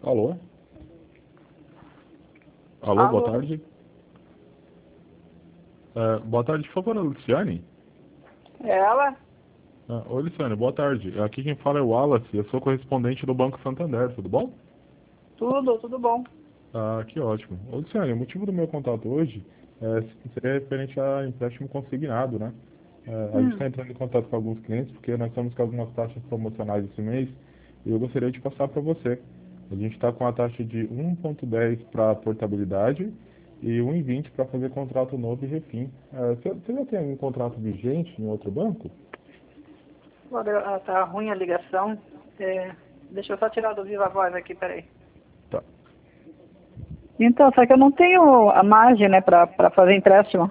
Alô? Alô, boa Alô? tarde. Boa tarde, por favor, a Luciane. É ela? Oi, Luciane, boa tarde. Aqui quem fala é o Wallace, eu sou correspondente do Banco Santander, tudo bom? Tudo bom. Que ótimo. Ô, Luciane, o motivo do meu contato hoje seria referente a empréstimo consignado, né? A gente Hum, está entrando em contato com alguns clientes porque nós estamos com algumas taxas promocionais esse mês e eu gostaria de passar para você. A gente está com a taxa de 1,10 para portabilidade e 1,20 para fazer contrato novo e refim. Você já tem algum contrato vigente em outro banco? Olha, tá ruim a ligação. Deixa eu só tirar do viva voz aqui, peraí. Tá. Então, só que eu não tenho a margem, né, pra fazer empréstimo.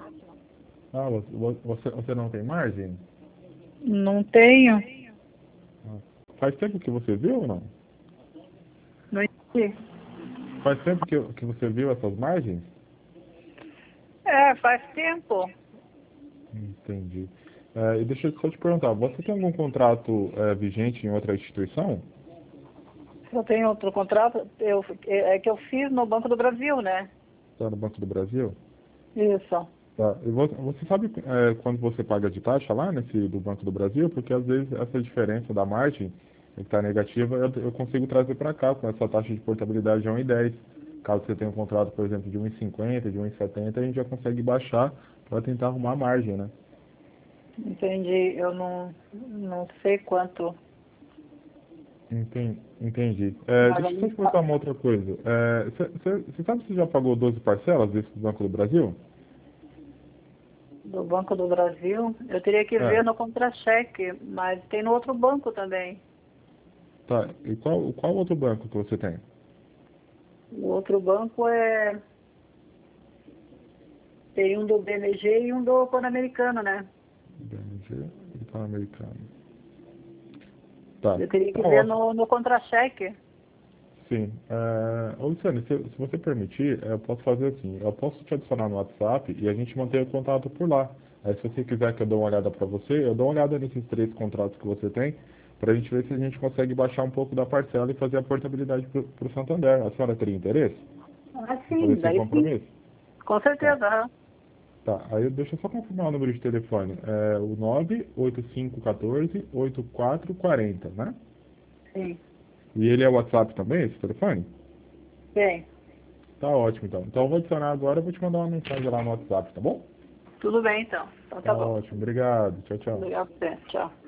Você não tem margem? Não tenho. Ah, Faz tempo que você viu ou não? Não entendi. Faz tempo que você viu essas margens? Faz tempo. Entendi. E deixa eu só te perguntar, você tem algum contrato vigente em outra instituição? Eu tenho outro contrato, é que eu fiz no Banco do Brasil, né? Está no Banco do Brasil? Isso. Tá. E você sabe quando você paga de taxa lá nesse do Banco do Brasil? Porque às vezes essa diferença da margem que está negativa eu consigo trazer para cá com essa taxa de portabilidade de 1,10. Caso você tenha um contrato, por exemplo, de 1,50, de 1,70, a gente já consegue baixar para tentar arrumar a margem, né? Entendi. Eu não sei quanto. Entendi. Mas Deixa eu só te perguntar uma outra coisa. Você sabe se você já pagou 12 parcelas desse do Banco do Brasil? do Banco do Brasil, eu teria que É, ver no contra-cheque, mas tem no outro banco também. tá. E qual outro banco que você tem? O outro banco tem um do BMG e um do Pan-Americano, né? BMG e Pan-Americano. Tá, Eu teria tá que ver ótimo. no contra-cheque. Sim. Ô, Luciane, se você permitir, eu posso fazer assim. Eu posso te adicionar no WhatsApp e a gente mantém o contato por lá. Aí, se você quiser que eu dê uma olhada para você, eu dou uma olhada nesses 3 contratos que você tem, para a gente ver se a gente consegue baixar um pouco da parcela e fazer a portabilidade para o Santander. A senhora teria interesse Ah, em fazer sim, esse daí sim. compromisso? Com Tá. certeza. Aham. Tá. Aí, deixa eu só confirmar o número de telefone. É o 98514-8440, né? Sim. E ele é o WhatsApp também, esse telefone? Bem, Tá ótimo, então. Então eu vou adicionar agora e vou te mandar uma mensagem lá no WhatsApp, tá bom? tudo bem então. Então Tá tá bom. ótimo. Obrigado. Tchau, tchau. Obrigado por você. Tchau.